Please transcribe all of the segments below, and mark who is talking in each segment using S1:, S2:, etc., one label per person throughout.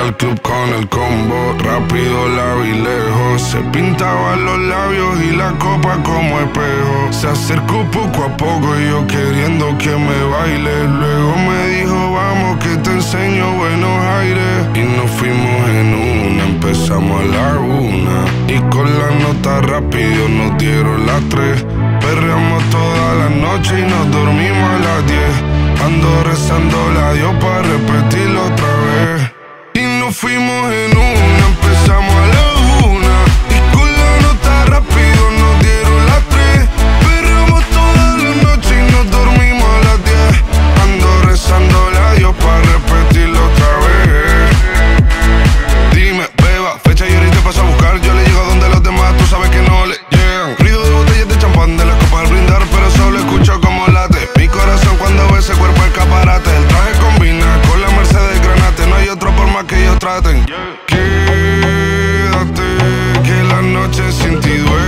S1: al club con el combo, rápido la vi lejos. Se pintaban los labios y la copa como espejo. Se acercó poco a poco y yo queriendo que me baile. Luego me dijo vamos que te enseño buenos aires. Y nos fuimos en una, empezamos a la 1. Y con la nota rápido nos dieron las 3. Perreamos toda la noche y nos dormimos a las 10. Ando rezando la Dios para repetirlo otra vez. Y nos fuimos en una, empezamos a la 1. Y con la nota rápido nos dieron las 3. Perreamos toda la noche y nos dormimos a las 10. Ando rezando la Dios para repetirlo otra vez. Dime, beba, fecha y ahorita paso a buscar. Yo le llego donde los demás, tú sabes que no le llegan. Ruido de botellas de champán, de las copas al brindar, pero solo escucho como late mi corazón cuando ve ese cuerpo escaparate. El traje combina con la Mercedes Granate. No hay otro por más que ellos traten. Quédate, que la noche sin ti duele.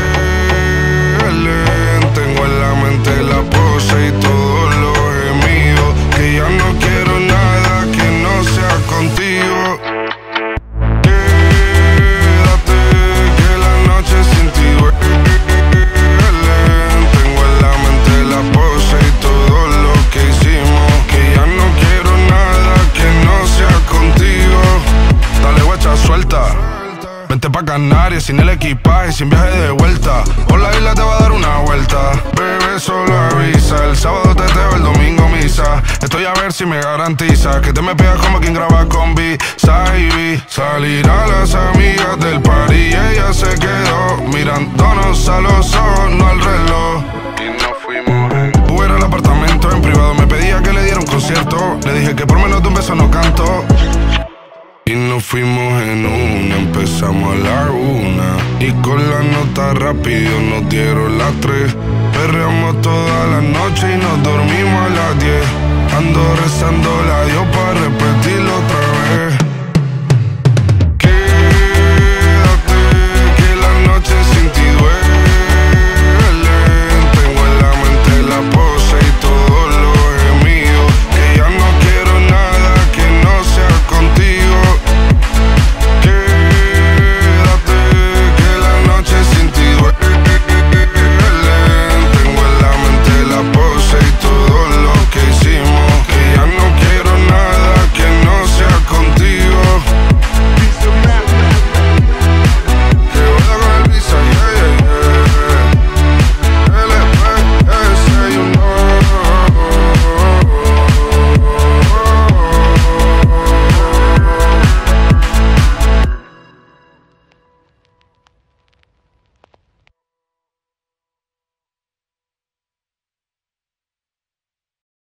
S1: Tengo en la mente la pose y todos los gemidos. Que ya no quiero nada que no sea contigo. Quédate, que la noche sin ti duele. Tengo en la mente la pose y todo lo que hicimos. Que ya no quiero nada que no sea contigo. Dale guacha, suelta. Vente pa' Canarias sin el equipaje, sin viaje de vuelta. Por la isla te va a dar una vuelta. Bebé, solo avisa. El sábado teteo, el domingo misa. Estoy a ver si me garantiza que te me pegas como quien graba con B-Side. Salir a las amigas del party y ella se quedó mirándonos a los ojos, no al reloj. Y nos fuimos en Uber al apartamento en privado. Me pedía que le diera un concierto. Le dije que por menos de un beso no canto. Y nos fuimos en una, empezamos a la 1. Y con la nota rápido nos dieron las 3. Perreamos toda la noche y nos dormimos a las 10. Ando rezando la Dios para repetir